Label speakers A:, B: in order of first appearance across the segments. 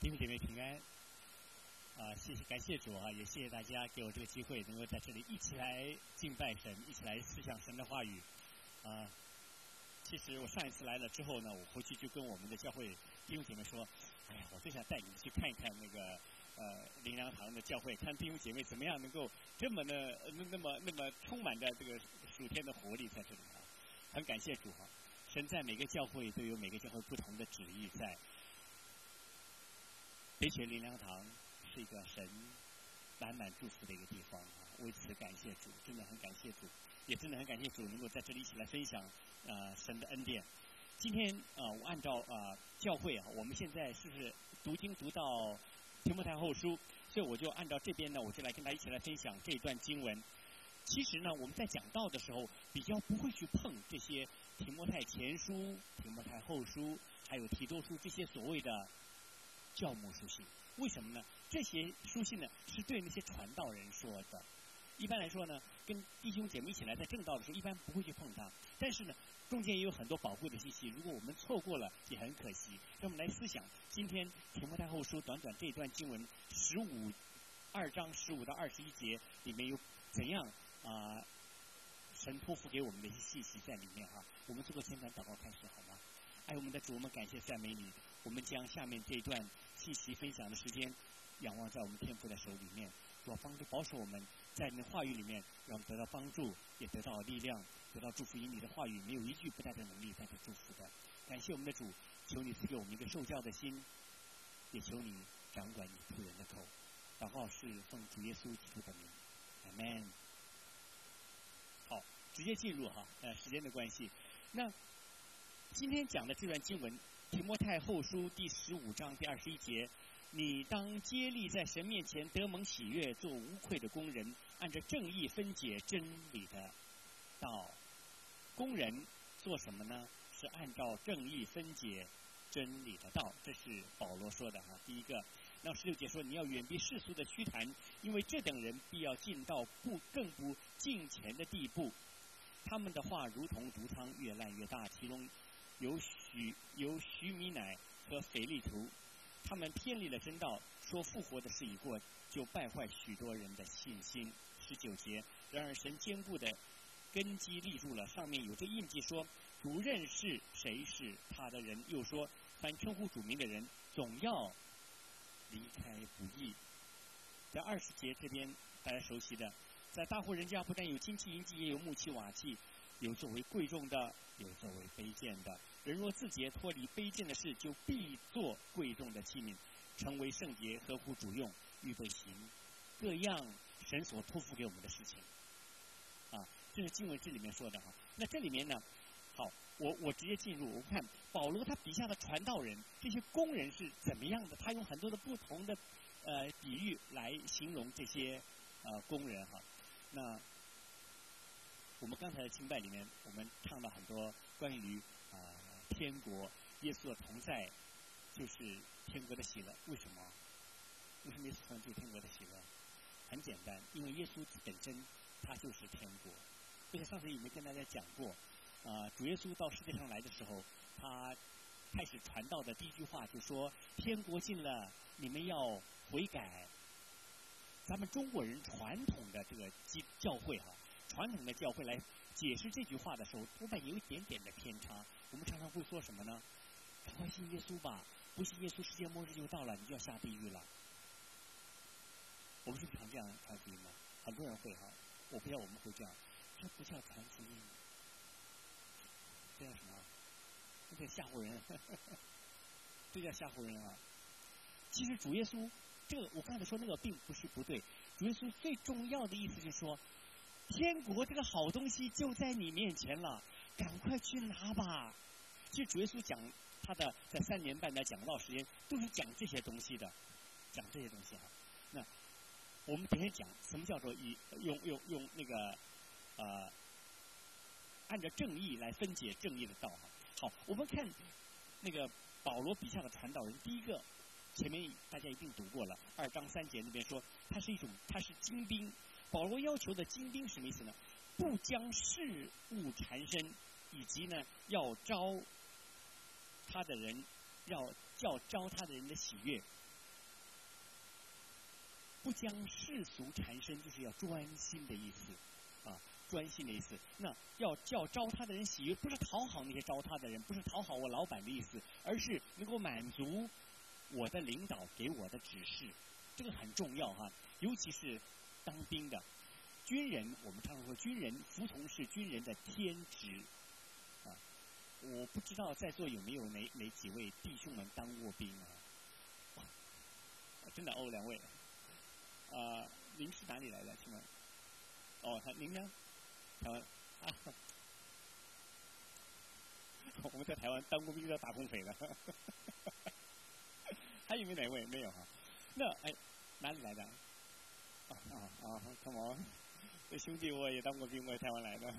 A: 弟兄姐妹平安。谢谢，感谢主啊，也谢谢大家给我这个机会，能够在这里一起来敬拜神，一起来思想神的话语。其实我上一次来了之后呢，我回去就跟我们的教会弟兄姐妹说，哎呀，我最想带你们去看一看那个灵粮堂的教会，看弟兄姐妹怎么样能够这么的那么充满着这个属天的活力在这里啊。很感谢主啊，神在每个教会都有每个教会不同的旨意在。北雪灵粮堂是一个神满满祝福的一个地方啊，为此感谢主，真的很感谢主，也真的很感谢主能够在这里一起来分享神的恩典。今天我按照教会啊，我们现在是不是读经读到提摩太后书，所以我就按照这边呢，我就来跟大家一起来分享这一段经文。其实呢，我们在讲道的时候比较不会去碰这些提摩太前书、提摩太后书，还有提多书这些所谓的教牧书信。为什么呢？这些书信呢是对那些传道人说的。一般来说呢，跟弟兄姐妹一起来在正道的时候，一般不会去碰它。但是呢，中间也有很多宝贵的信息，如果我们错过了，也很可惜。让我们来思想今天提摩太后书短短这一段经文2章15到21节里面有怎样神托付给我们的一些信息在里面哈。我们做个简单祷告开始好吗？爱我们的主，我们感谢赞美你，我们将下面这一段信息分享的时间仰望在我们天父的手里面，主要帮助保守我们在你的话语里面，让我们得到帮助，也得到力量，得到祝福。因你的话语没有一句不带着能力带着祝福的。感谢我们的主，求你赐给我们一个受教的心，也求你掌管你仆人的口。祷告是奉主耶稣基督的名，阿们。好，直接进入哈，时间的关系，那今天讲的这段经文，提摩太后书第15章第21节，你当竭力在神面前得蒙喜悦，做无愧的工人，按着正义分解真理的道。工人做什么呢？是按照正义分解真理的道，这是保罗说的哈。第一个，那16节说，你要远避世俗的虚谈，因为这等人必要进到更不敬虔的地步。他们的话如同毒汤，越烂越大，其中有许米乃和腓利图，他们偏离了真道，说复活的事已过，就败坏许多人的信心。19节，然而神坚固的根基立住了，上面有这印记说，主认识谁是他的人，又说凡称呼主名的人总要离开不义。在20节这边大家熟悉的，在大户人家不但有金器银器，也有木器瓦器，有作为贵重的，有作为卑贱的。人若自洁脱离卑贱的事，就必做贵重的器皿，成为圣洁，合乎主用，预备行各样神所托付给我们的事情。这是经文这里面说的哈。那这里面呢，好，我直接进入，我看保罗他笔下的传道人，这些工人是怎么样的？他用很多的不同的比喻来形容这些工人哈。那我们刚才的敬拜里面，我们唱了很多关于天国耶稣的同在，就是天国的喜乐。为什么？为什么耶稣同在就是天国的喜乐？很简单，因为耶稣本身他就是天国。这个上次已经跟大家讲过，主耶稣到世界上来的时候，他开始传道的第一句话就说：“天国近了，你们要悔改。”咱们中国人传统的这个教会哈，传统的教会来解释这句话的时候，多半有一点点的偏差。我们常常会说什么呢？赶快信耶稣吧，不信耶稣，世界末日就到了，你就要下地狱了。我们是不是常这样传福音呢？很多人会哈，我不知道我们会这样，这不叫传福音，这叫什么？这叫吓唬人，这叫吓唬人啊！其实主耶稣这个，我刚才说那个并不是不对。主耶稣最重要的意思就是说，天国这个好东西就在你面前了，赶快去拿吧。其实主耶稣讲他的在3年半的讲道时间，都是讲这些东西的，讲这些东西哈。那我们等一下讲什么叫做用那个按照正义来分解正义的道哈。好，我们看那个保罗笔下的传道人，第一个前面大家一定读过了，2章3节那边说他是精兵。保罗要求的精兵什么意思呢？不将事物缠身，以及呢要招他的人，要招他的人的喜悦。 不将世俗缠身，就是要专心的意思，啊，专心的意思。那要叫招他的人喜悦，不是讨好那些招他的人，不是讨好我老板的意思，而是能够满足我的领导给我的指示，这个很重要哈。尤其是当兵的军人，我们常常说军人服从是军人的天职，啊，我不知道在座有没有哪几位弟兄们当过兵啊？真的哦，两位。您是哪里来的？请问？哦，您呢？台湾啊，我们在台湾当过兵的打工匪了。还有没有哪位？没有哈。那哪里来的？come on， 这兄弟我也当过兵，我也台湾来的。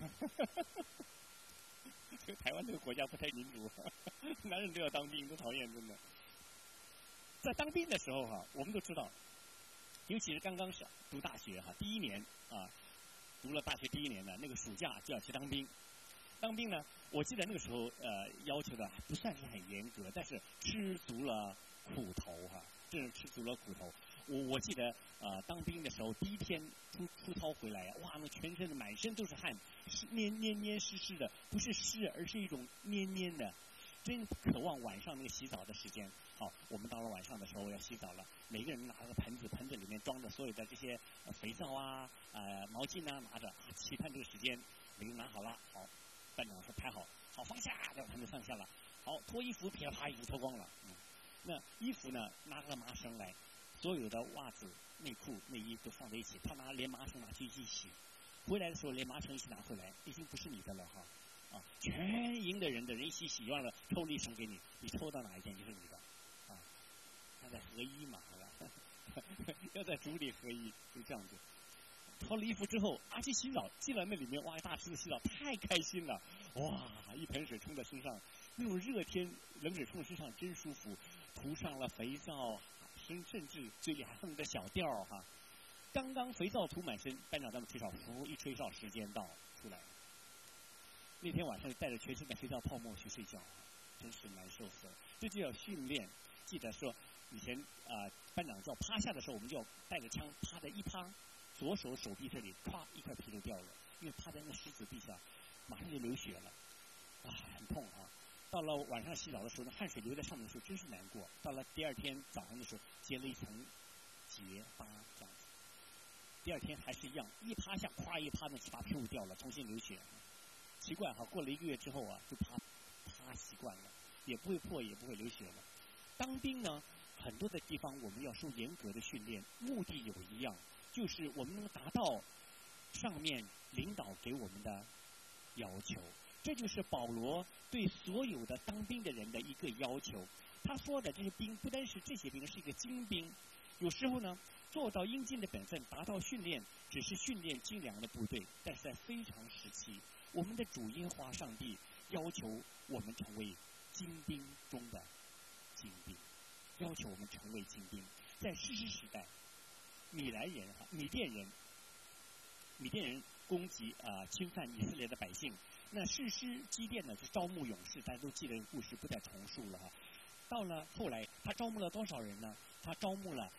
A: 这个台湾这个国家不太民主，男人都要当兵，都讨厌，真的。在当兵的时候哈，我们都知道，尤其是刚刚上读大学哈，第一年啊，读了大学第一年的那个暑假就要去当兵。当兵呢，我记得那个时候要求的不算是很严格，但是吃足了苦头哈，真是吃足了苦头。我记得当兵的时候第一天出操回来，哇，那全身的满身都是汗，黏湿湿的，不是湿，而是一种黏的。真渴望晚上那个洗澡的时间。好，我们到了晚上的时候要洗澡了，每个人拿了个盆子，盆子里面装着所有的这些肥皂啊、毛巾啊，拿着期盼这个时间，每个人拿好了，好，班长说排好，好放下，这个盆子放下了，好脱衣服，噼里啪啦衣服脱光了，那衣服呢拿个麻绳来，所有的袜子、内裤、内衣都放在一起，他连麻绳拿去一起洗，回来的时候连麻绳一起拿回来，已经不是你的了哈。全营的人一起洗完了，抽了一绳给你，你抽到哪一件就是你的，啊，要在合一嘛，好吧？要在主里合一，就这样子。脱了衣服之后，去洗澡，进了那里面，哇，大池子洗澡，太开心了，哇，一盆水冲在身上，那种热天冷水冲在身上真舒服，涂上了肥皂，甚至嘴里还哼着小调哈。刚刚肥皂涂满身，班长咱们吹哨，一吹哨，时间到，出来了。那天晚上就带着全身的肥皂泡沫去睡觉，真是难受死了。这就要训练。记得说以前班长叫趴下的时候，我们就要带着枪趴在一趴，左手手臂这里咵一块皮就掉了，因为趴在那石子地下，马上就流血了，很痛啊。到了晚上洗澡的时候，那汗水流在上面的时候真是难过。到了第二天早上的时候，结了一层结疤这样子。第二天还是一样，一趴下咵一趴，那七八皮就掉了，重新流血。奇怪哈，过了1个月之后就趴习惯了，也不会破，也不会流血了。当兵呢，很多的地方我们要受严格的训练，目的有一样，就是我们能达到上面领导给我们的要求。这就是保罗对所有的当兵的人的一个要求。他说的这些兵，不单是这些兵，是一个精兵。有时候呢，做到应尽的本分，达到训练，只是训练精良的部队，但是在非常时期，我们的主耶和华上帝要求我们成为精兵中的精兵，要求我们成为精兵。在士师时代，米甸人攻击侵犯以色列的百姓，那士师基甸呢就招募勇士，大家都记得故事，不再重述了哈。到了后来，他招募了多少人呢？他招募了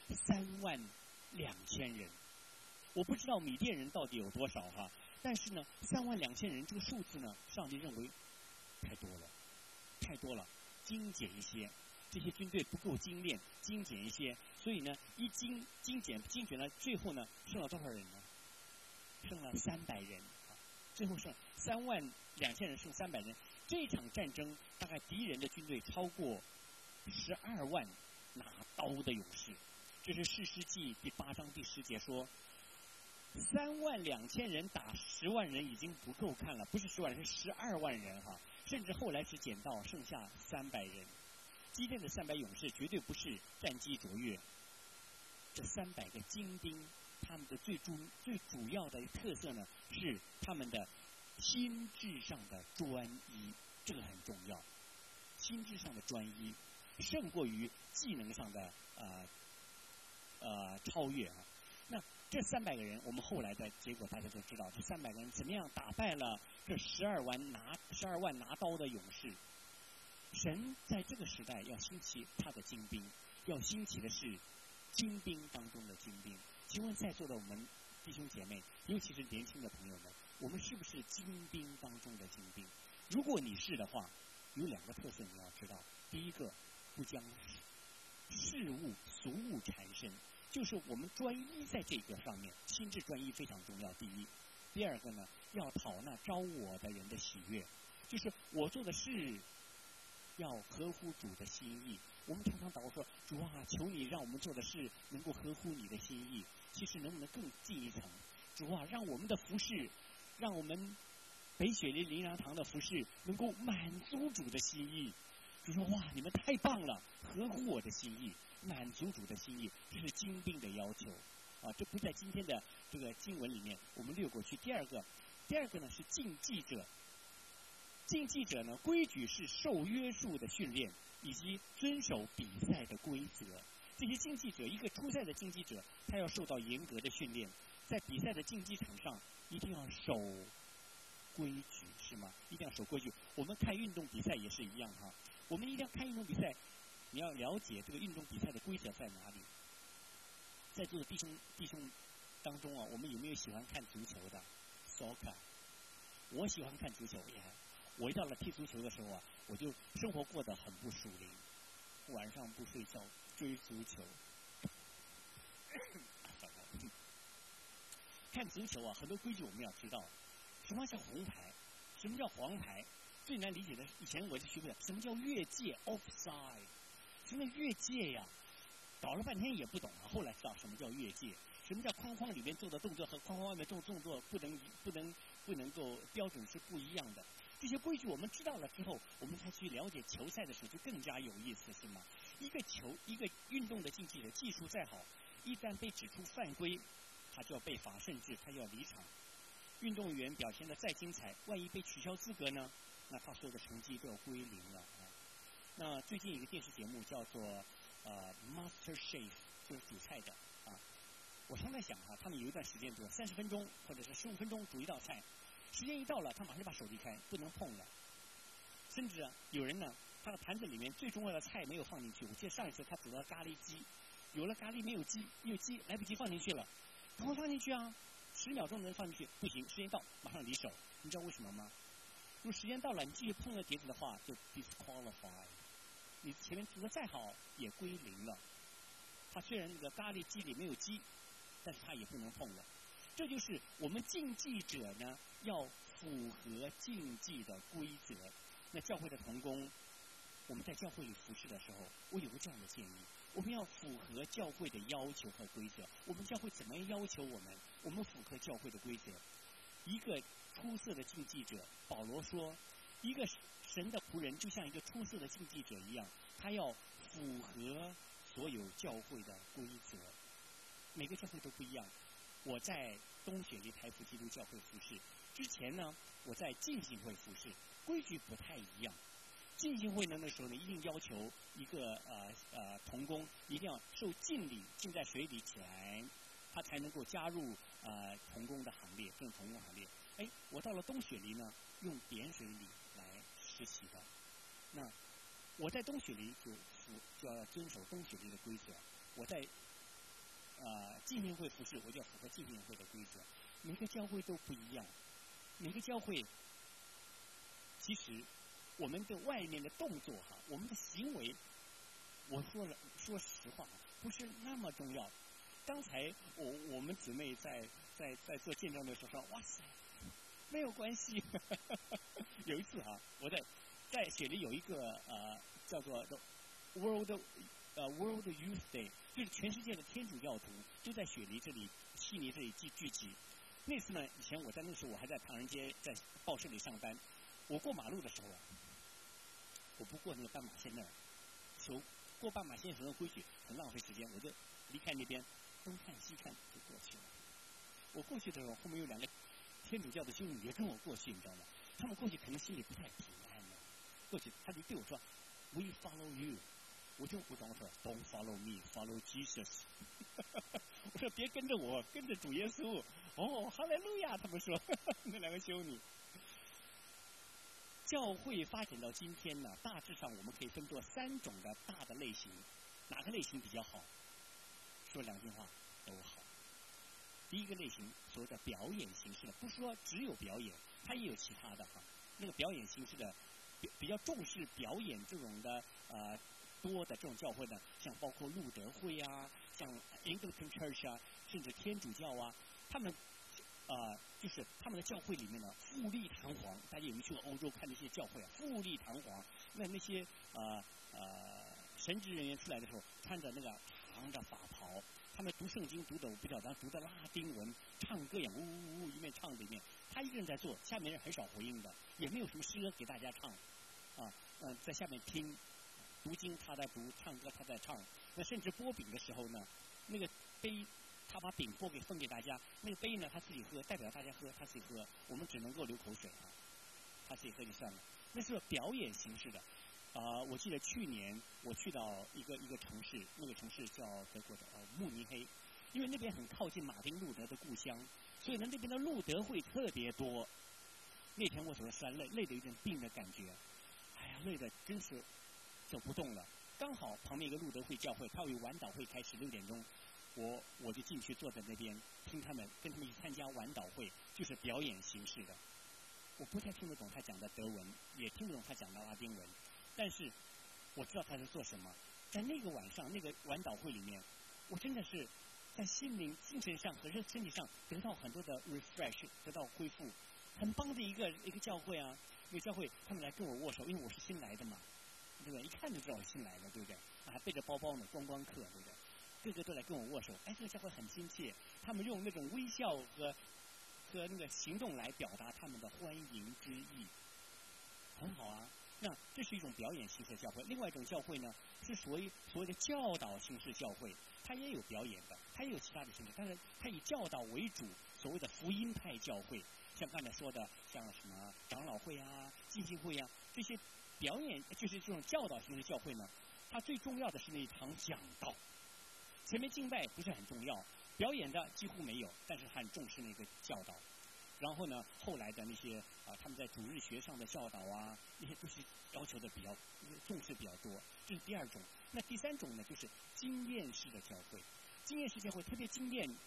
A: 32000人。我不知道米甸人到底有多少哈，但是呢，32000人这个数字呢，上帝认为太多了，精简一些。这些军队不够精炼，精简一些，所以呢，一精简了，最后呢，剩了多少人呢？剩了300人，最后剩32000人，剩300人。这场战争大概敌人的军队超过12万拿刀的勇士。这是士师记第8章第10节说，32000人打10万人已经不够看了，不是10万人，是12万人哈，甚至后来是减到剩下300人。基甸的300勇士绝对不是战绩卓越，这300个精兵，他们的最主要的特色呢，是他们的心智上的专一，这个很重要。心智上的专一胜过于技能上的超越啊。那这300个人，我们后来的结果大家都知道，这300个人怎么样打败了这12万拿刀的勇士。神在这个时代要兴起他的精兵，要兴起的是精兵当中的精兵。 请问在座的我们弟兄姐妹，尤其是年轻的朋友们，我们是不是精兵当中的精兵？如果你是的话，有2个特色你要知道。第一个，不将事物俗物缠身，就是我们专一在这个上面，心智专一非常重要。第一，第二个呢，要讨那招我的人的喜悦，就是我做的事要合乎主的心意。我们常常祷告说：“主啊，求你让我们做的事能够合乎你的心意。”其实能不能更进一层？主啊，让我们的服事，让我们北雪梨灵粮堂的服事能够满足主的心意。主说：“哇，你们太棒了，合乎我的心意，满足主的心意，这是精兵的要求。”啊，这不在今天的这个经文里面，我们略过去。第二个呢是竞技者。竞技者呢，规矩是受约束的训练，以及遵守比赛的规则。这些竞技者，一个出赛的竞技者，他要受到严格的训练，在比赛的竞技场上一定要守规矩，是吗？一定要守规矩。我们看运动比赛也是一样哈，我们一定要看运动比赛，你要了解这个运动比赛的规则在哪里。在座的弟兄当中啊，我们有没有喜欢看足球的 ？Soccer， 我喜欢看足球也。我一到了踢足球的时候啊，我就生活过得很不属灵，晚上不睡觉追足球。看足球啊，很多规矩我们要知道，什么叫红牌，什么叫黄牌，最难理解的，以前我就学不了，什么叫越界 offside， 什么叫越界呀？搞了半天也不懂啊，后来知道什么叫越界，什么叫框框里面做的动作和框框外面做的动作不能够标准是不一样的。这些规矩我们知道了之后，我们才去了解球赛的时候就更加有意思，是吗？一个运动的竞技者技术再好，一旦被指出犯规，他就要被罚，甚至他就要离场。运动员表现得再精彩，万一被取消资格呢？那他所有的成绩都要归零了啊。那最近有一个电视节目叫做Master Chef， 就是煮菜的啊。我常在想哈，他们有一段时间，比如30分钟或者是15分钟煮一道菜。时间一到了，他马上就把手离开，不能碰了。甚至有人呢，他的盘子里面最重要的菜没有放进去。我记得上一次他煮了咖喱鸡，有了咖喱没有鸡来不及放进去了，赶快放进去啊！10秒钟能放进去，不行，时间到马上离手。你知道为什么吗？如果时间到了，你继续碰了碟子的话，就 disqualify。你前面煮的再好也归零了。他虽然那个咖喱鸡里没有鸡，但是他也不能碰了。这就是我们竞技者呢，要符合竞技的规则。那教会的同工，我们在教会里服侍的时候，我有个这样的建议：我们要符合教会的要求和规则。我们教会怎么要求我们？我们符合教会的规则。一个出色的竞技者，保罗说，一个神的仆人就像一个出色的竞技者一样，他要符合所有教会的规则。每个教会都不一样。我在东雪梨台福基督教会服侍之前呢，我在浸信会服侍，规矩不太一样。浸信会呢，那时候呢，一定要求一个同工一定要受浸礼，浸在水里起来，他才能够加入同工的行列，这种同工行列。哎，我到了东雪梨呢，用点水礼来实习的。那我在东雪梨就要遵守东雪梨的规则。我在浸信会服侍，我就要符合浸信会的规则。每个教会都不一样，每个教会其实我们的外面的动作哈，我们的行为，我说实话，不是那么重要。刚才我们姊妹在做见证的时候说，哇塞，没有关系。有一次啊，我在雪梨有一个叫做 World Youth Day， 就是全世界的天主教徒都在雪梨这里、悉尼这里聚集。那次呢，以前那时候我还在唐人街在报社里上班，我过马路的时候啊，我不过那个斑马线那儿，过斑马线有什么规矩，很浪费时间，我就离开那边，东看西看就过去了。我过去的时候，后面有2个天主教的修女也跟我过去，你知道吗？他们过去可能心里不太平安呢。过去他就对我说 ：“We follow you。”我说 ：“Don't follow me, follow Jesus。”我说：“别跟着我，跟着主耶稣。”哦，哈利路亚！他们说那2个修女。教会发展到今天呢，大致上我们可以分作3种的大的类型。哪个类型比较好？说2句话都好。 第一个类型所谓的表演形式的，不是说只有表演，它也有其他的哈。那个表演形式的比较重视表演这种的多的这种教会呢，像包括路德会啊，像 Anglican Church 啊，甚至天主教啊，他们就是他们的教会里面呢，富丽堂皇。大家有没有去过欧洲看那些教会啊？富丽堂皇。那些神职人员出来的时候，穿着那个长的法袍，他们读圣经读的我不晓得，读的拉丁文，唱歌也呜呜呜一面唱着一面。他一个人在做，下面人很少回应的，也没有什么诗歌给大家唱，在下面听。读经他在读，唱歌他在唱。那甚至拨饼的时候呢，那个杯他把饼分给大家，那个杯呢他自己喝，代表大家喝，他自己喝，我们只能够流口水啊，他自己喝就算了。那是表演形式的。我记得去年我去到一个城市，那个城市叫德国的慕尼黑，因为那边很靠近马丁路德的故乡，所以呢那边的路德会特别多。那天我走的实在累得有点病的感觉，哎呀，累得真是走不动了。刚好旁边一个路德会教会，他有晚祷会开始6点钟，我就进去坐在那边听他们，跟他们一起参加晚祷会，就是表演形式的。我不太听得懂他讲的德文，也听不懂他讲的拉丁文，但是我知道他在做什么。在那个晚上那个晚祷会里面，我真的是在心灵、精神上和身体上得到很多的 refresh， 得到恢复，很棒的一个教会啊！那个教会他们来跟我握手，因为我是新来的嘛。对不对？一看就知道我新来的，对不对？还背着包包呢，观光客，对不对？个个都来跟我握手，哎，这个教会很亲切，他们用那种微笑和那个行动来表达他们的欢迎之意，很好啊。那这是一种表演形式的教会。另外一种教会呢，是所谓的教导形式教会，它也有表演的，它也有其他的形式，但是它以教导为主，所谓的福音派教会，像刚才说的，像什么长老会啊、浸信会啊这些。表演就是这种教导型的教会呢，它最重要的是那一场讲道。前面敬拜不是很重要，表演的几乎没有，但是很重视那个教导。然后呢，后来的那些他们在主日学上的教导啊，那些都是要求的比较重视比较多。这是第二种。那第三种呢，就是经验式的教会。经验式教会特别经验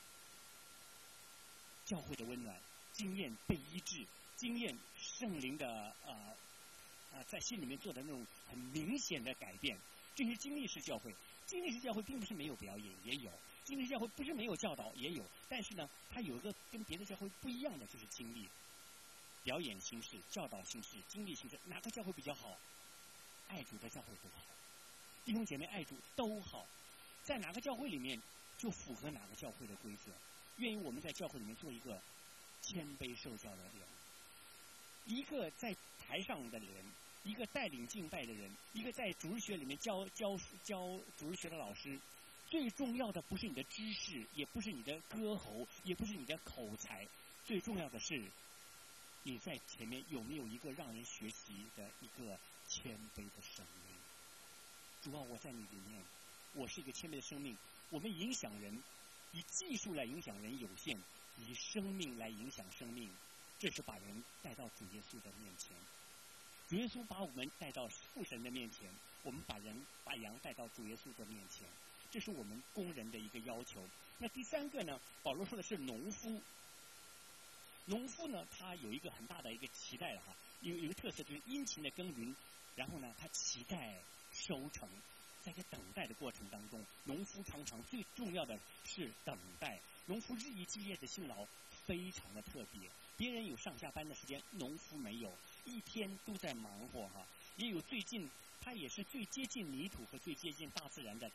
A: 教会的温暖，经验被医治，经验圣灵的在心里面做的那种很明显的改变，这是经历式教会。经历式教会并不是没有表演，也有；经历式教会不是没有教导，也有。但是呢，它有一个跟别的教会不一样的，就是经历。表演形式、教导形式、经历形式，哪个教会比较好？爱主的教会都好，弟兄姐妹爱主都好，在哪个教会里面就符合哪个教会的规则。愿意我们在教会里面做一个谦卑受教的人，一个在台上的人，一个带领敬拜的人，一个在主日学里面教主日学的老师。最重要的不是你的知识，也不是你的歌喉，也不是你的口才，最重要的是你在前面有没有一个让人学习的一个谦卑的生命。主啊，我在你里面，我是一个谦卑的生命。我们影响人，以技术来影响人有限，以生命来影响生命，这是把人带到主耶稣的面前。主耶稣把我们带到父神的面前，我们把羊带到主耶稣的面前，这是我们工人的一个要求。那第三个呢，保罗说的是农夫。农夫呢，他有一个很大的一个期待了哈，有一个特色就是殷勤的耕耘，然后呢，他期待收成。在这等待的过程当中，农夫常常最重要的是等待。农夫日以继夜的辛劳非常的特别，别人有上下班的时间，农夫没有，一天都在忙活哈。也有他也是最接近泥土和最接近大自然的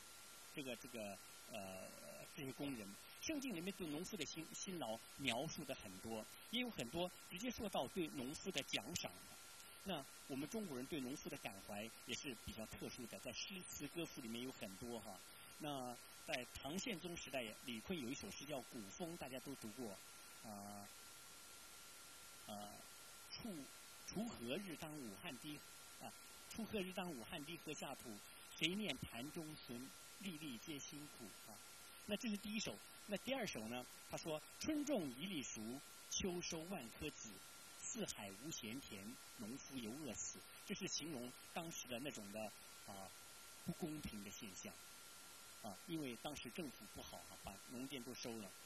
A: 这些工人。圣经里面对农夫的辛劳描述的很多，也有很多直接说到对农夫的奖赏。那我们中国人对农夫的感怀也是比较特殊的，在诗词歌赋里面有很多哈。那在唐宪宗时代，李逵有一首诗叫《古风》，大家都读过。锄禾日当午汗滴锄禾日当午汗滴禾下土，谁念盘中餐，粒粒皆辛苦啊。那这是第一首。那第二首呢？他说：“春种一粒熟，秋收万颗子。四海无闲田，农夫犹饿死。”这是形容当时的那种的不公平的现象因为当时政府不好把农田都收了。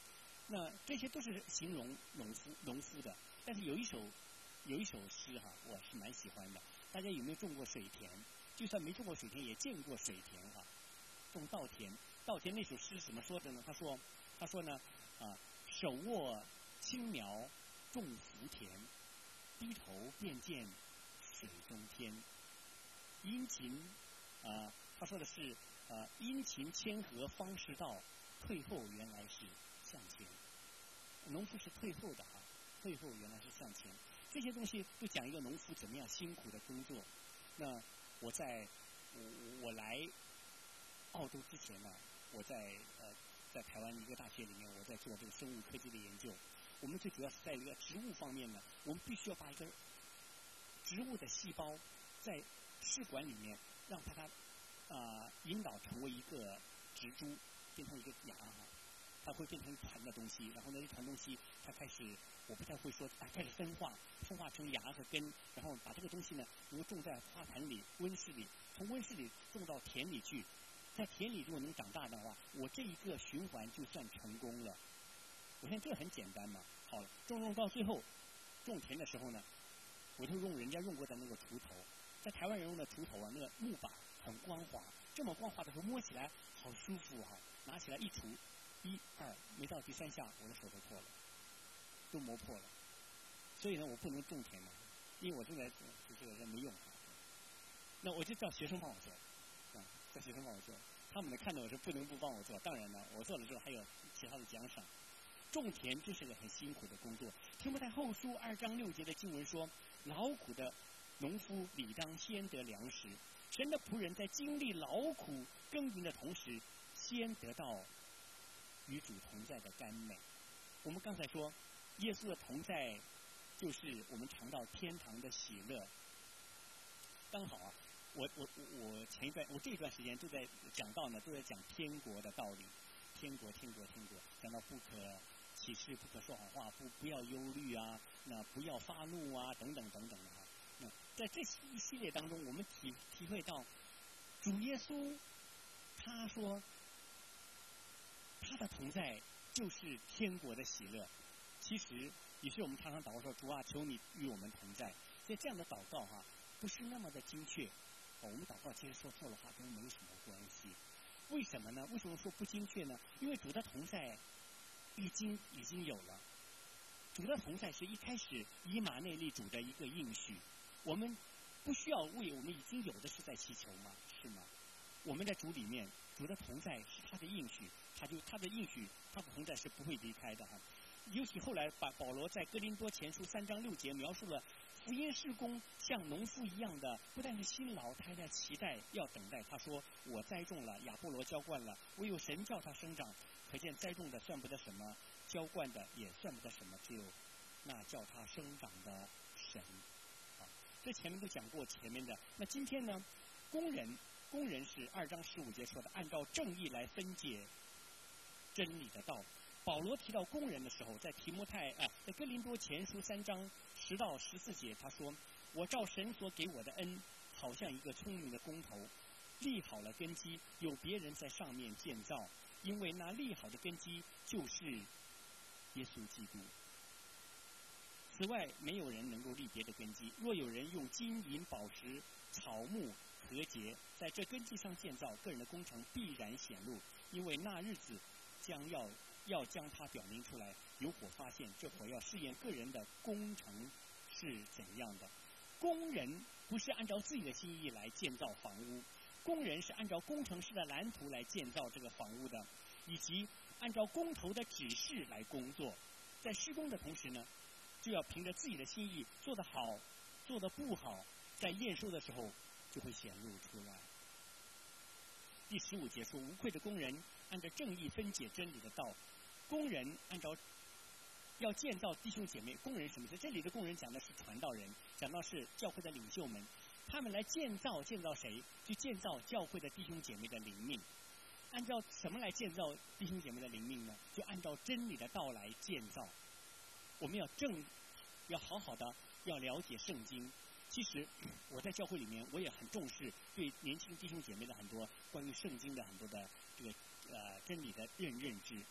A: 那这些都是形容农夫的。但是有一首诗哈，我是蛮喜欢的。大家有没有种过水田？就算没种过水田，也见过水田哈。种稻田那首诗怎么说的呢？他说呢手握青苗种福田，低头便见水中天。殷勤他说的是殷勤谦和方是道，退后原来是向前。农夫是退后的退后原来是向前。这些东西都讲一个农夫怎么样辛苦的工作。那我来澳洲之前呢，我在台湾一个大学里面，我在做这个生物科技的研究。我们最主要是在一个植物方面呢，我们必须要把一个植物的细胞在试管里面让它引导成为一个植株，变成一个芽它会变成一团的东西，然后呢，一团东西它开始，我不太会说，它开始分化成芽和根，然后把这个东西呢，能够种在花坛里、温室里，从温室里种到田里去，在田里如果能长大的话，我这一个循环就算成功了。我想这很简单嘛。好了，种到最后，种田的时候呢，我就用人家用过的那个锄头，在台湾人用的锄头那个木把很光滑，这么光滑的时候摸起来好舒服拿起来一锄，1、2，没到第3下，我的手都破了，都磨破了。所以呢，我不能种田因为我正在这个没用。那我就叫学生帮我做，叫学生帮我做。他们呢看到我是不能不帮我做，当然了，我做了之后还有其他的奖赏。种田真是个很辛苦的工作。提摩太后书2章6节的经文说：“劳苦的农夫理当先得粮食。神的仆人在经历劳苦耕耘的同时，先得到与主同在的甘美。”我们刚才说，耶稣的同在就是我们尝到天堂的喜乐。刚好我这一段时间都在讲道呢，都在讲天国的道理。天国，讲到不可起誓，不可说谎话，不要忧虑那不要发怒等等那在这一系列当中，我们体会到主耶稣他说他的同在就是天国的喜乐。其实也是我们常常祷告说：“主啊，求你与我们同在。”所以这样的祷告不是那么的精确。我们祷告其实说错了话跟没什么关系。为什么呢？为什么说不精确呢？因为主的同在已经有了。主的同在是一开始以马内利主的一个应许，我们不需要为我们已经有的事在祈求吗？是吗？我们在主里面，主的同在是他的应许，他的应许，他的同在是不会离开的尤其后来保罗在哥林多前书3章6节描述了福音事工像农夫一样的，不但是辛劳，他还在期待要等待。他说：“我栽种了，亚波罗浇灌了，唯有神叫他生长。”可见栽种的算不得什么，浇灌的也算不得什么，只有那叫他生长的神。这前面都讲过前面的。那今天呢，工人是2章15节说的，按照正义来分解真理的道。保罗提到工人的时候，在在哥林多前书3章10到14节，他说：“我照神所给我的恩，好像一个聪明的工头，立好了根基，有别人在上面建造，因为那立好的根基就是耶稣基督。此外，没有人能够立别的根基。若有人用金银宝石、草木禾秸在这根基上建造，个人的工程必然显露，因为那日子将要将它表明出来，有火发现，这火要试验个人的工程是怎样的。工人不是按照自己的心意来建造房屋，工人是按照工程师的蓝图来建造这个房屋的，以及按照工头的指示来工作。在施工的同时呢，就要凭着自己的心意，做得好，做得不好，在验收的时候就会显露出来。第15节说，无愧的工人按照正义分解真理的道。工人按照要建造弟兄姐妹，工人什么意思？这里的工人讲的是传道人，讲到是教会的领袖们，他们来建造谁？去建造教会的弟兄姐妹的灵命。按照什么来建造弟兄姐妹的灵命呢？就按照真理的道来建造。我们要好好的要了解圣经。其实我在教会里面，我也很重视对年轻弟兄姐妹的很多关于圣经的很多的这个真理的认知。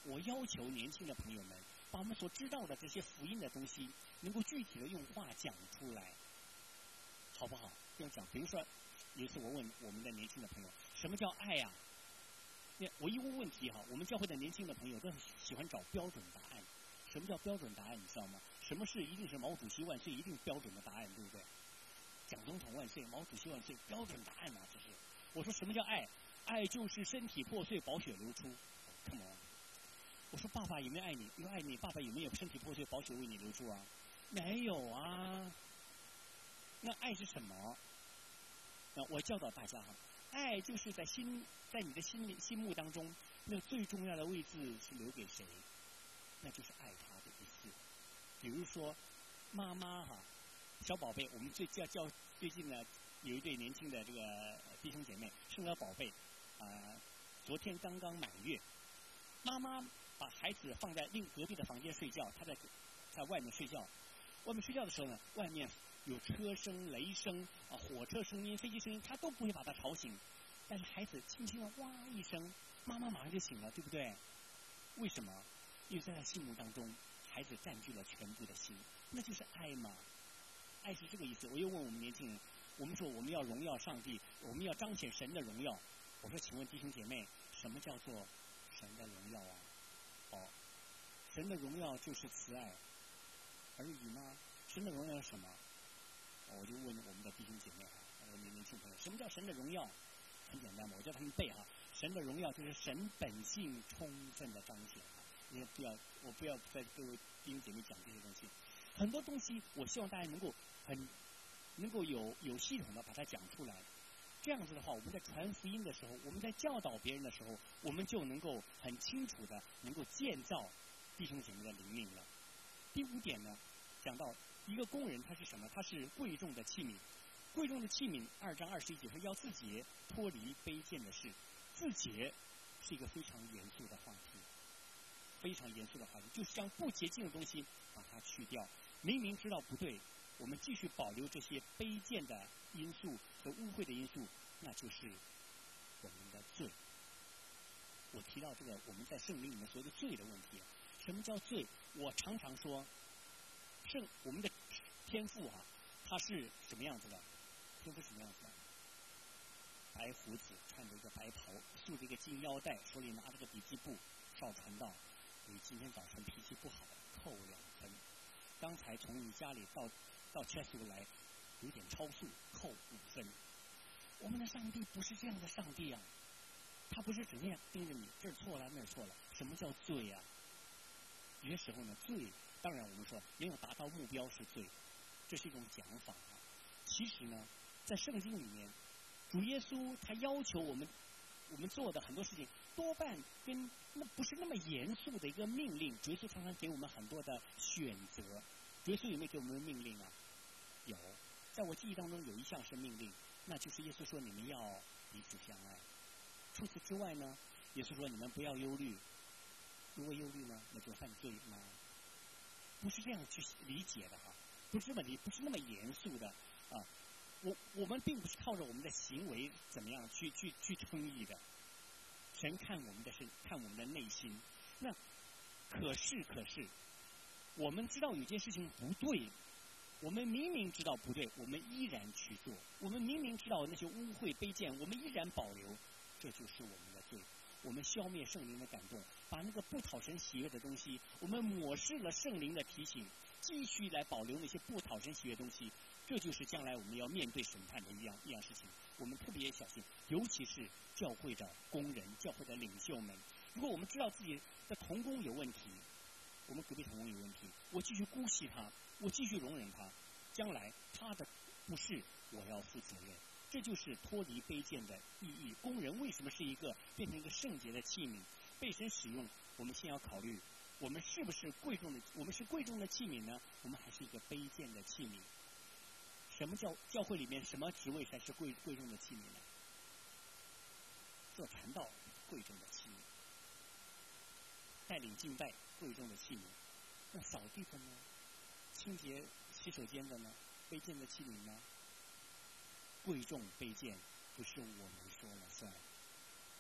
A: 我要求年轻的朋友们，把我们所知道的这些福音的东西，能够具体的用话讲出来，好不好？这样讲，比如说，有一次我问我们的年轻的朋友，什么叫爱呀？我一问问题哈，我们教会的年轻的朋友都很喜欢找标准答案。什么叫标准答案？你知道吗？什么事一定是毛主席万岁，一定标准的答案，对不对？蒋总统万岁，毛主席万岁，标准答案啊，这是。我说什么叫爱？爱就是身体破碎，宝血流出。Come on！ 我说爸爸有没有爱你？有爱你，爸爸有没有身体破碎，宝血为你流出啊？没有啊。那爱是什么？那我教导大家哈，爱就是在你的心目当中，那最重要的位置是留给谁？那就是爱他的意思。比如说，妈妈哈，小宝贝，我们最近呢，有一对年轻的这个弟兄姐妹生了宝贝，昨天刚刚满月，妈妈把孩子放在隔壁的房间睡觉，她在外面睡觉。外面睡觉的时候呢，外面有车声、雷声火车声音、飞机声音，她都不会把他吵醒。但是孩子轻轻的哇一声，妈妈马上就醒了，对不对？为什么？因为在他心目当中，孩子占据了全部的心，那就是爱嘛。爱是这个意思。我又问我们年轻人，我们说我们要荣耀上帝，我们要彰显神的荣耀。我说，请问弟兄姐妹，什么叫做神的荣耀啊？神的荣耀就是慈爱而已吗？神的荣耀是什么？我就问我们的弟兄姐妹我们年轻朋友，什么叫神的荣耀？很简单嘛，我叫他们背神的荣耀就是神本性充分的彰显。我不要在各位弟兄姐妹讲这些东西，很多东西我希望大家能够有系统的把它讲出来。这样子的话，我们在传福音的时候，我们在教导别人的时候，我们就能够很清楚的能够建造弟兄姐妹的灵命了。第5点呢，讲到一个工人他是什么？他是贵重的器皿。贵重的器皿2章21节说要自洁，脱离卑贱的事。自洁是一个非常严肃的话题，非常严肃的话题，就是将不洁净的东西把它去掉。明明知道不对，我们继续保留这些卑贱的因素和污秽的因素，那就是我们的罪。我提到这个我们在圣经里面所谓的罪的问题。什么叫罪？我常常说，我们的天父他是什么样子的？天父什么样子的？白胡子，穿着一个白袍，束着一个金腰带，手里拿着个笔记簿，少传道。你今天早晨脾气不好，扣2分。刚才从你家里到切苏来，有点超速，扣5分。我们的上帝不是这样的上帝啊，他不是整天盯着你这儿错了那儿错了。什么叫罪啊？有些时候呢，罪当然我们说没有达到目标是罪，这是一种讲法其实呢，在圣经里面，主耶稣他要求我们做的很多事情，多半跟那不是那么严肃的一个命令。主耶稣常常给我们很多的选择。主耶稣有没有给我们命令啊？有，在我记忆当中有一项是命令，那就是耶稣说你们要彼此相爱。除此之外呢，耶稣说你们不要忧虑。如果忧虑呢，那就犯罪吗？不是这样去理解的不是问题，不是那么严肃的我们并不是靠着我们的行为怎么样去称义的。神看我们的看我们的内心。那可是我们知道有件事情不对，我们明明知道不对，我们依然去做。我们明明知道那些污秽卑贱，我们依然保留，这就是我们的罪。我们消灭圣灵的感动，把那个不讨神喜悦的东西，我们抹视了圣灵的提醒，继续来保留那些不讨神喜悦的东西。这就是将来我们要面对审判的一样事情。我们特别小心，尤其是教会的工人、教会的领袖们。如果我们知道自己的同工有问题，我们隔壁同工有问题，我继续姑息他，我继续容忍他，将来他的不是我要负责任。这就是脱离卑贱的意义。工人为什么是变成一个圣洁的器皿，被神使用？我们先要考虑，我们是不是贵重的？我们是贵重的器皿呢？我们还是一个卑贱的器皿？什么叫教会里面什么职位才是贵重的器皿呢？做传道贵重的器皿，带领敬拜贵重的器皿。那扫地的呢？清洁洗手间的呢？卑贱的器皿呢？贵重卑贱不是我们说了算。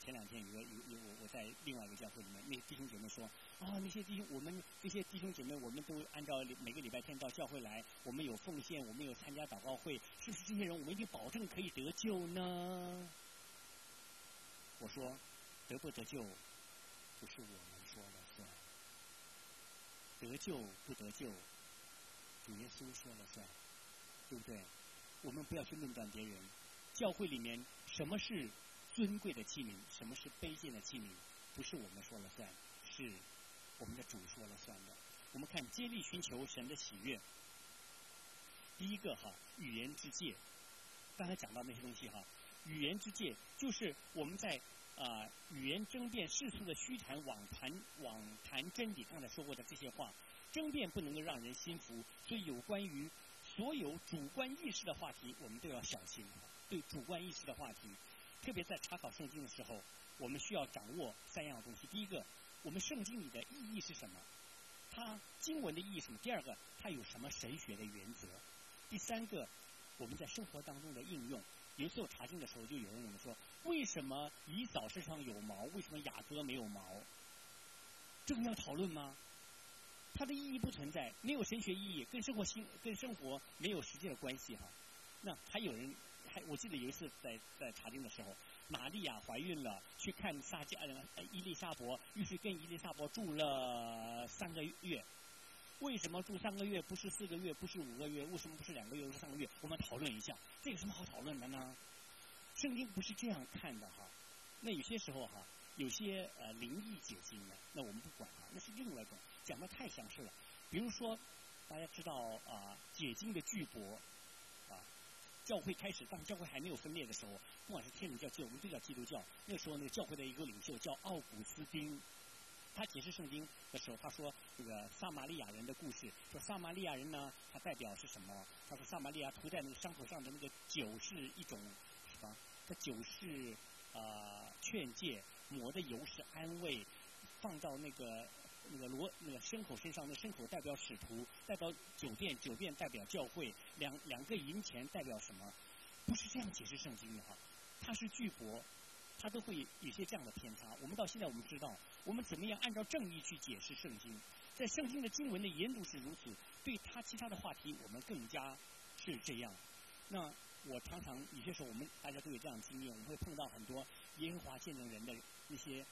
A: 前2天我在另外一个教会里面，那弟兄姐妹说，那些弟兄我们这些弟兄姐妹，我们都按照每个礼拜天到教会来，我们有奉献，我们有参加祷告会，是不是这些人我们一定保证可以得救呢？我说，得不得救不是我们说了算，得救不得救主耶稣说了算，对不对？我们不要去论断别人。教会里面什么是尊贵的器皿，什么是卑贱的器皿，不是我们说了算，是我们的主说了算的。我们看竭力寻求神的喜悦。第一个语言之戒，刚才讲到那些东西语言之戒就是我们在语言争辩世俗的虚谈妄谈真理，刚才说过的这些话，争辩不能够让人心服，所以有关于所有主观意识的话题，我们都要小心。对主观意识的话题，特别在查考圣经的时候，我们需要掌握3样东西。第一个，我们圣经里的意义是什么？它经文的意义是什么？第二个，它有什么神学的原则？第三个，我们在生活当中的应用。有时候查经的时候，就有人问我说，为什么以扫身上有毛，为什么雅各没有毛？这个要讨论吗？它的意义不存在，没有神学意义，跟生活没有实际的关系那还有人，我记得有一次在查经的时候，玛利亚怀孕了，去看伊丽莎白，于是跟伊丽莎白住了3个月。为什么住3个月，不是4个月，不是5个月？为什么不是2个月，不是3个月？我们讨论一下，这有什么好讨论的呢？圣经不是这样看的那有些时候有些灵异解经的，那我们不管那是另外一种，讲得太详实了。比如说，大家知道解经的巨擘教会开始，当教会还没有分裂的时候，不管是天主教、我们都叫基督教。那个时候，那个教会的一个领袖叫奥古斯丁，他解释圣经的时候，他说这个撒玛利亚人的故事，说撒玛利亚人呢，他代表是什么？他说撒玛利亚涂在那个伤口上的那个酒是一种什么？这酒是劝诫，抹的油是安慰，放到那个牲口身上，那牲口代表使徒，代表酒店，酒店代表教会，两个银钱代表什么？不是这样解释圣经的它是巨擘，它都会有些这样的偏差。我们到现在我们知道，我们怎么样按照正义去解释圣经，在圣经的经文的研读是如此，对它其他的话题我们更加是这样。那我常常有些时候大家都有这样的经验，我们会碰到很多耶和华见证人的那些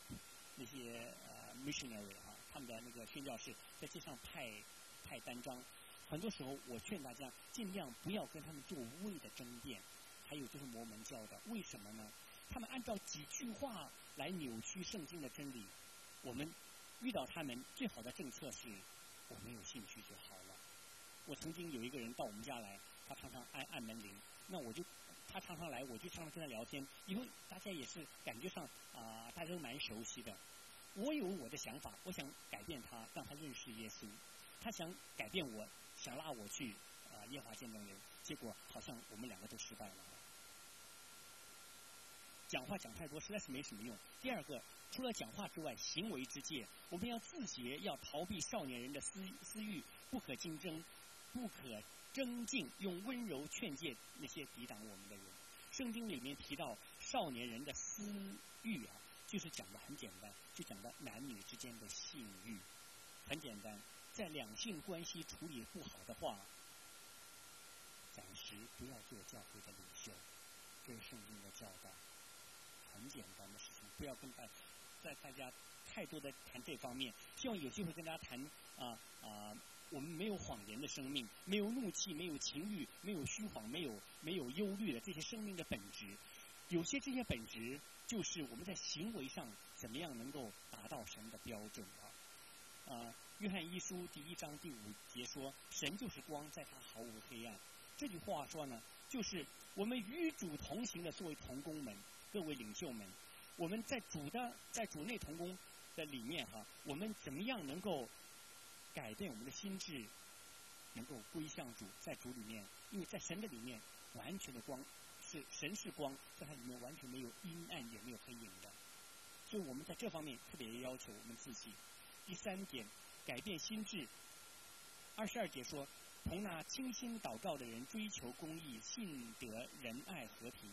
A: missionary 他们的那个宣教士在街上派单张，很多时候我劝大家尽量不要跟他们做无谓的争辩。还有就是摩门教的，为什么呢？他们按照几句话来扭曲圣经的真理。我们遇到他们最好的政策是，我们有兴趣就好了。我曾经有一个人到我们家来，他常常按门铃，那他常常来，我就常常跟他聊天，因为大家也是感觉上大家都蛮熟悉的。我有我的想法，我想改变他，让他认识耶稣。他想改变我，想拉我去耶和华见证人，结果好像我们2个都失败了。讲话讲太多实在是没什么用。第二个，除了讲话之外，行为之戒，我们要自洁，要逃避少年人的私欲，不可竞争，不可争竞，用温柔劝诫那些抵挡我们的人。圣经里面提到少年人的私欲就是讲的很简单，就讲的男女之间的性欲，很简单。在两性关系处理不好的话，暂时不要做教会的领袖，这是圣经的教导。很简单的事情，不要跟大家太多的谈这方面。希望有机会跟大家谈我们没有谎言的生命，没有怒气，没有情欲，没有虚谎，没有忧虑的这些生命的本质。有些这些本质就是我们在行为上怎么样能够达到神的标准约翰一书第1章第5节说，神就是光，在他毫无黑暗。这句话说呢，就是我们与主同行的作为同工们，各位领袖们，我们在主内同工的里面我们怎么样能够改变我们的心智，能够归向主，在主里面，因为在神的里面完全的光，神是光，在它里面完全没有阴暗，也没有黑影的。所以我们在这方面特别要求我们自己。第3点，改变心智。22节说，同那倾心祷告的人追求公义，信德仁爱和平。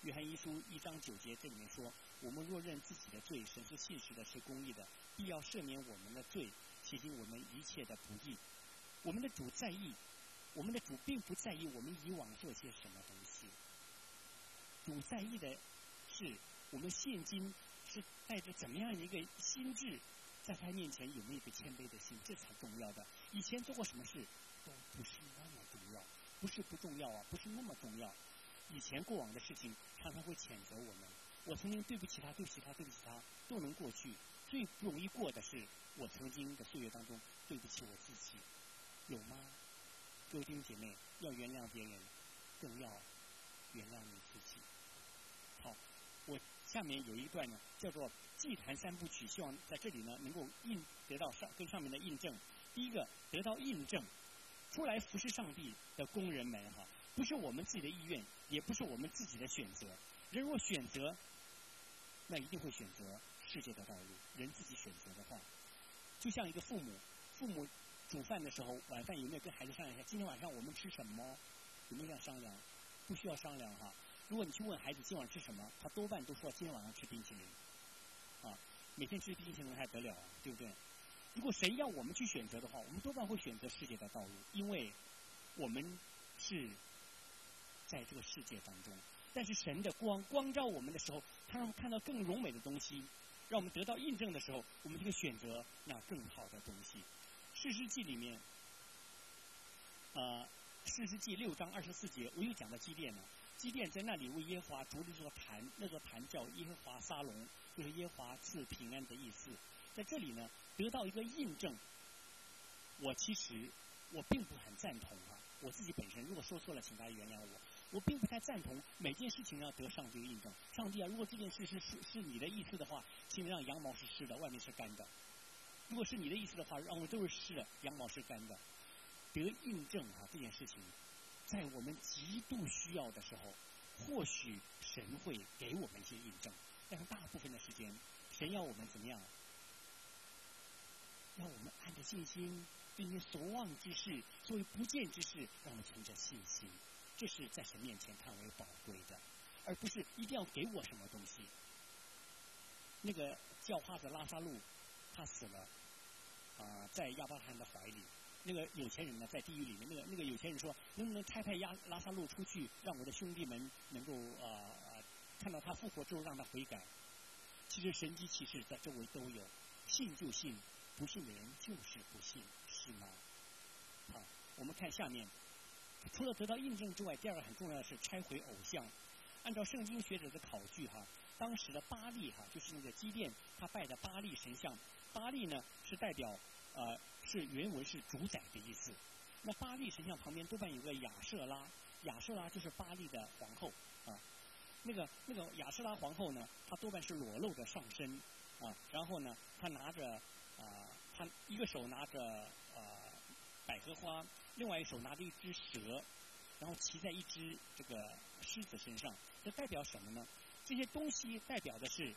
A: 约翰一书1章9节这里面说：我们若认自己的罪，神是信实的，是公义的，必要赦免我们的罪，洗净我们一切的不义。我们的主在意，我们的主并不在意我们以往做些什么东西。主在意的是我们现今是带着怎么样的一个心智，在他面前有没有一个谦卑的心，这才重要的。以前做过什么事都不是那么重要，不是不重要啊，不是那么重要。以前过往的事情常常会谴责我们，我曾经对不起他，对不起他，对不起他，都能过去。最不容易过的是我曾经的岁月当中对不起我自己，有吗？各位弟兄姐妹，要原谅别人，更要原谅你自己。好，我下面有一段呢，叫做祭坛3部曲，希望在这里呢能够得到跟上面的印证。第一个，得到印证，出来服侍上帝的工人们哈，不是我们自己的意愿，也不是我们自己的选择。人若选择，那一定会选择世界的道路。人自己选择的话，就像一个父母煮饭的时候，晚饭有没有跟孩子商量一下，今天晚上我们吃什么？有没有这样商量？不需要商量哈。如果你去问孩子今晚吃什么，他多半都说今天晚上吃冰淇淋。啊，每天吃冰淇淋还得了啊，对不对？如果谁要我们去选择的话，我们多半会选择世界的道路，因为我们是在这个世界当中。但是神的光照我们的时候，他让我们看到更荣美的东西，让我们得到印证的时候，我们就会选择那更好的东西。士师记里面，士师记6章24节，我又讲到基甸呢。基甸在那里为耶和华筑了一座坛，那座坛叫耶和华沙龙，就是耶和华赐平安的意思。在这里呢，得到一个印证。其实并不很赞同啊，我自己本身如果说错了，请大家原谅我。我并不太赞同每件事情要得上帝的印证。上帝啊，如果这件事是你的意思的话，请让羊毛是湿的，外面是干的。如果是你的意思的话，让我们都是湿的，羊毛是干的。得印证啊，这件事情，在我们极度需要的时候，或许神会给我们一些印证，但是大部分的时间，神要我们怎么样？要我们按着信心，对你所望之事，所谓不见之事，让我们存着信心。这是在神面前看为宝贵的，而不是一定要给我什么东西。那个叫花子拉撒路，他死了，在亚伯拉罕的怀里。那个有钱人呢，在地狱里面，那个有钱人说，能不能差派拉撒路出去，让我的兄弟们能够看到他复活之后，让他悔改。其实神迹奇事在周围都有，信就信，不信的人就是不信，是吗？好，我们看下面。除了得到印证之外，第二个很重要的是拆毁偶像。按照圣经学者的考据哈，当时的巴力哈，就是那个基甸他拜的巴力神像。巴力呢是代表是原文是主宰的意思。那巴力神像旁边多半有个亚舍拉，亚舍拉就是巴力的皇后啊。那个亚舍拉皇后呢，她多半是裸露的上身啊，然后呢，她拿着她一个手拿着百合花，另外一手拿着一只蛇，然后骑在一只这个狮子身上。这代表什么呢？这些东西代表的是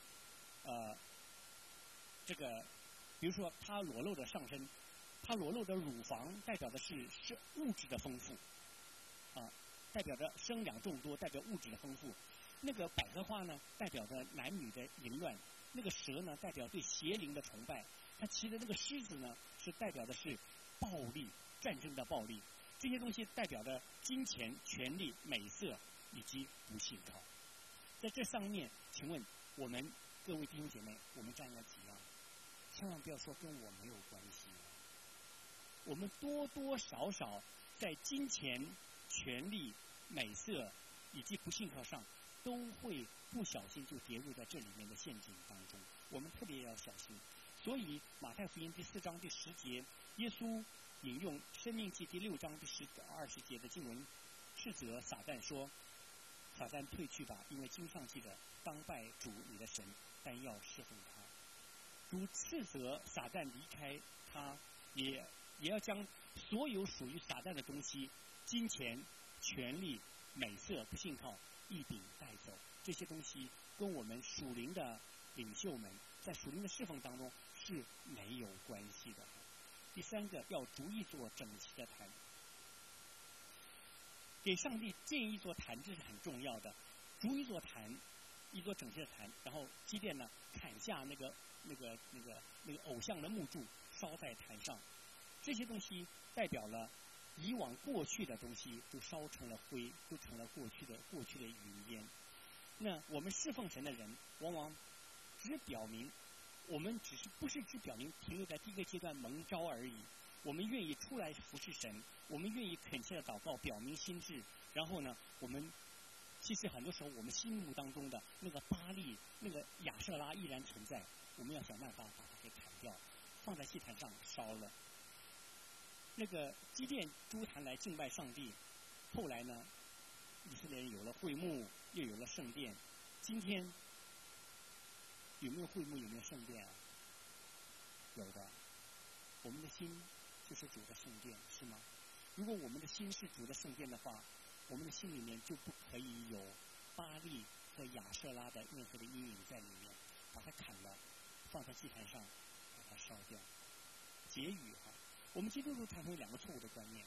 A: 这个比如说她裸露的上身，她裸露的乳房代表的是物质的丰富啊，代表着生养众多，代表物质的丰富。那个百合花呢，代表着男女的淫乱；那个蛇呢，代表对邪灵的崇拜；他骑的那个狮子呢，是代表的是暴力、战争的暴力。这些东西代表着金钱、权力、美色以及不信靠。在这上面，请问我们各位弟兄姐妹，我们占了几样？千万不要说跟我没有关系。我们多多少少在金钱、权力、美色以及不信靠上，都会不小心就跌入在这里面的陷阱当中。我们特别要小心。所以马太福音第4章第10节，耶稣引用申命记第6章第20节的经文，斥责撒旦说：“撒旦退去吧，因为经上记着，当拜主你的神，但要侍奉他。”主斥责撒旦离开他，也要将所有属于撒旦的东西，金钱、权力、美色、不信靠一并带走。这些东西跟我们属灵的领袖们在属灵的侍奉当中是没有关系的。第三个，要逐一做整齐的坛。给上帝建一座坛，这是很重要的。 筑一座坛，一座整齐的坛，然后基甸呢砍下那个偶像的木柱，烧在坛上。这些东西代表了以往过去的东西都烧成了灰，都成了过去的云烟。那我们侍奉神的人，往往只表明我们不是只表明停留在第一个阶段蒙召而已。我们愿意出来服侍神，我们愿意恳切的祷告，表明心志。然后呢，我们其实很多时候我们心目当中的那个巴力、那个亚舍拉依然存在，我们要想办法把它给砍掉，放在祭坛上烧了。那个基甸筑坛来敬拜上帝，后来呢，以色列人有了会幕，又有了圣殿。今天有没有会幕？有没有圣殿啊？有的。我们的心就是主的圣殿，是吗？如果我们的心是主的圣殿的话，我们的心里面就不可以有巴力和亚舍拉的任何的阴影在里面，把它砍了，放在祭坛上，把它烧掉。结语哈，我们基督徒常常有两个错误的观念，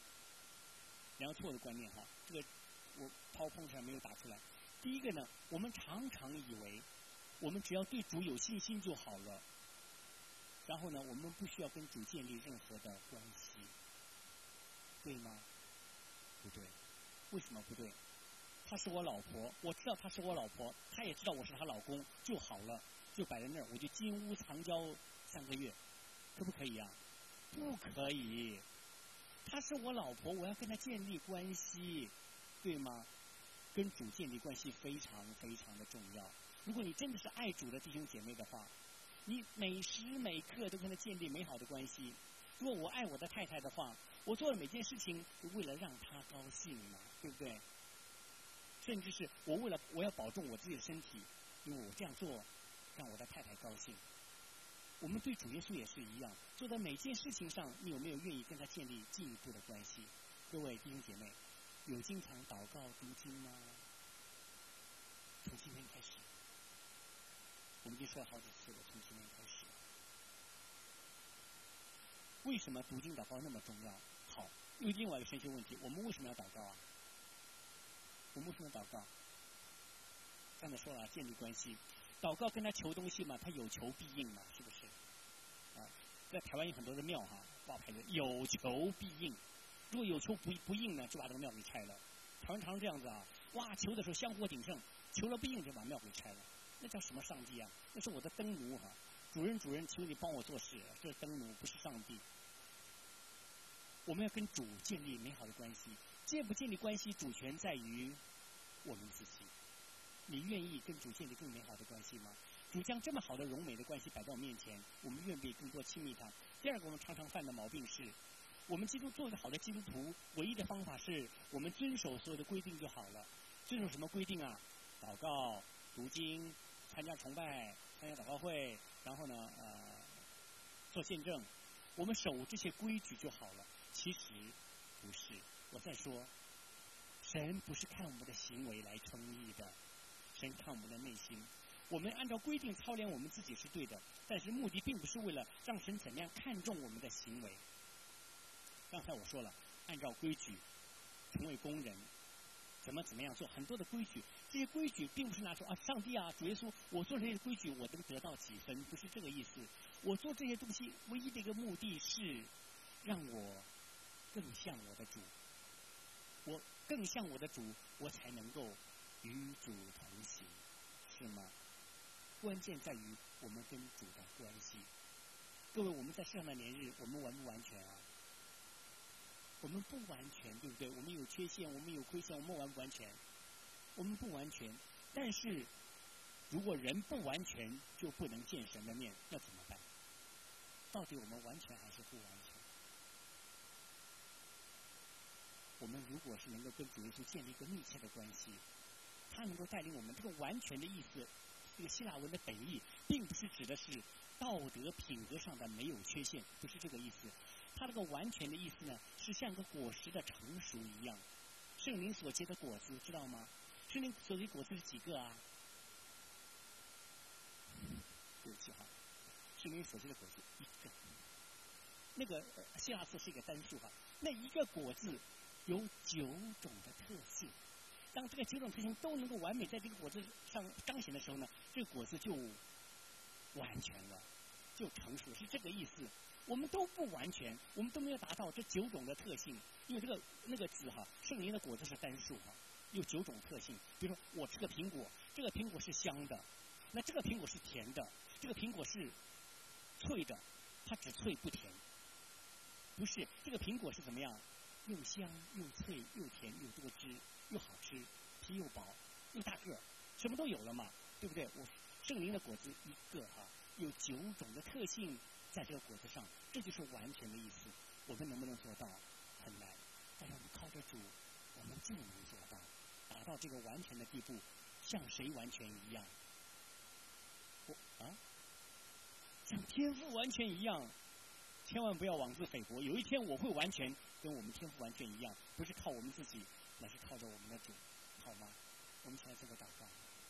A: 哈，这个我PowerPoint上没有打出来。第一个呢，我们常常以为我们只要对主有信心就好了，然后呢，我们不需要跟主建立任何的关系，对吗？不对。为什么不对？她是我老婆，我知道她是我老婆，她也知道我是她老公就好了，就摆在那儿，我就金屋藏娇3个月，可不可以啊？不可以。她是我老婆，我要跟她建立关系，对吗？跟主建立关系非常非常的重要。如果你真的是爱主的弟兄姐妹的话，你每时每刻都跟他建立美好的关系。如果我爱我的太太的话，我做的每件事情是为了让她高兴嘛，对不对？甚至是我要保重我自己的身体，因为我这样做让我的太太高兴。我们对主耶稣也是一样，做的每件事情上，你有没有愿意跟他建立进一步的关系？各位弟兄姐妹，有经常祷告读经吗？从今天开始，我们已经说了好几次了，从今天开始。为什么读经祷告那么重要？好，又另外一个神学问题，我们为什么要祷告啊？我们为什么要祷告？刚才说了，建立关系，祷告跟他求东西嘛，他有求必应嘛，是不是？啊，在台湾有很多的庙哈，挂牌子有求必应。如果有求不应呢，就把这个庙给拆了。台湾常这样子啊，哇，求的时候香火鼎盛，求了不应就把庙给拆了。那叫什么上帝啊？那是我的灯奴哈，主人，求你帮我做事，这是灯奴，不是上帝。我们要跟主建立美好的关系，建不建立关系，主权在于我们自己。你愿意跟主建立更美好的关系吗？主将这么好的荣美的关系摆在我面前，我们愿不愿意更多亲密他？第二个，我们常常犯的毛病是，我们做一个好的基督徒，唯一的方法是我们遵守所有的规定就好了。遵守什么规定啊？祷告、读经、参加崇拜、参加祷告会，然后呢，做见证，我们守这些规矩就好了。其实不是，我再说，神不是看我们的行为来称义的，神看我们的内心。我们按照规定操练我们自己是对的，但是目的并不是为了让神怎么样看重我们的行为。刚才我说了，按照规矩成为工人，怎么样做，很多的规矩，这些规矩并不是拿出啊，上帝啊，主耶稣，我做这些规矩我能得到几分，不是这个意思。我做这些东西唯一的一个目的是让我更像我的主，我更像我的主，我才能够与主同行，是吗？关键在于我们跟主的关系。各位，我们在世上的年日，我们完不完全啊？我们不完全，对不对？我们有缺陷，我们有亏欠，我们完不完全？我们不完全。但是，如果人不完全，就不能见神的面，那怎么办？到底我们完全还是不完全？我们如果是能够跟主耶稣建立一个密切的关系，他能够带领我们，这个完全的意思，这个希腊文的本意，并不是指的是道德品格上的没有缺陷，不是这个意思。它这个完全的意思呢，是像个果实的成熟一样。圣灵所结的果子，知道吗？圣灵所结的果子是几个啊？对不起哈，圣灵所结的果子一个。那个希腊字是一个单数哈，那一个果子有9种的特性。 当这个9种特性都能够完美在这个果子上彰显的时候呢，这个果子就完全了，就成熟，是这个意思。我们都不完全，我们都没有达到这9种的特性，因为那个字哈，圣灵的果子是单数哈，有9种特性。比如说，我吃个苹果，这个苹果是香的，那这个苹果是甜的，这个苹果是脆的，它只脆不甜。不是，这个苹果是怎么样？又香又脆又甜又多汁又好吃，皮又薄又大个，什么都有了嘛，对不对？我圣灵的果子一个哈，有9种的特性在这个果子上，这就是完全的意思。我们能不能做到？很难，但是我们靠着主，我们就能做到，达到这个完全的地步，像谁完全一样？像天父完全一样。千万不要妄自菲薄，有一天我会完全跟我们天父完全一样，不是靠我们自己，乃是靠着我们的主，好吗？我们起来做个祷告。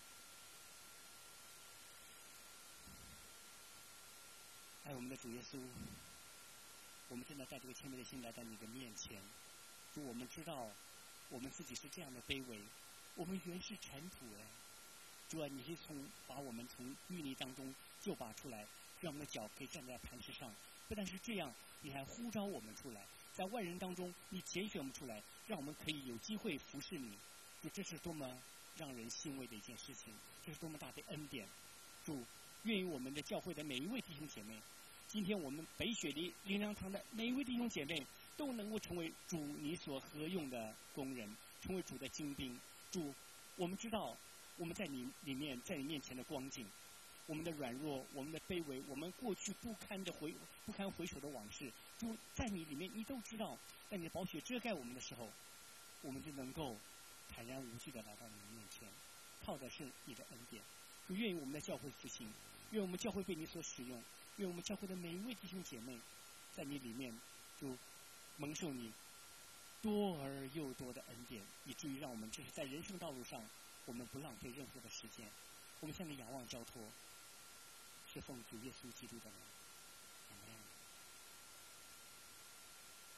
A: 爱我们的主耶稣，我们真的带这个谦卑的心来到你的面前。主，我们知道我们自己是这样的卑微，我们原是尘土哎。主啊，你是把我们从淤泥当中救拔出来，让我们的脚可以站在磐石上。不但是这样，你还呼召我们出来，在万人当中，你拣选我们出来，让我们可以有机会服侍你。主，这是多么让人欣慰的一件事情，这是多么大的恩典。主，愿意我们的教会的每一位弟兄姐妹，今天我们北雪梨灵粮堂的每一位弟兄姐妹，都能够成为主你所合用的工人，成为主的精兵。主，我们知道我们在你里面，在你面前的光景，我们的软弱，我们的卑微，我们过去不堪回首的往事，主在你里面你都知道。在你的宝血遮盖我们的时候，我们就能够坦然无惧的来到你的面前，靠的是你的恩典。主，愿意我们的教会复兴，愿我们教会被你所使用，愿我们教会的每一位弟兄姐妹在你里面就蒙受你多而又多的恩典，以至于让我们这是在人生道路上我们不浪费任何的时间。我们向你仰望交托，是奉主耶稣基督的名，阿门。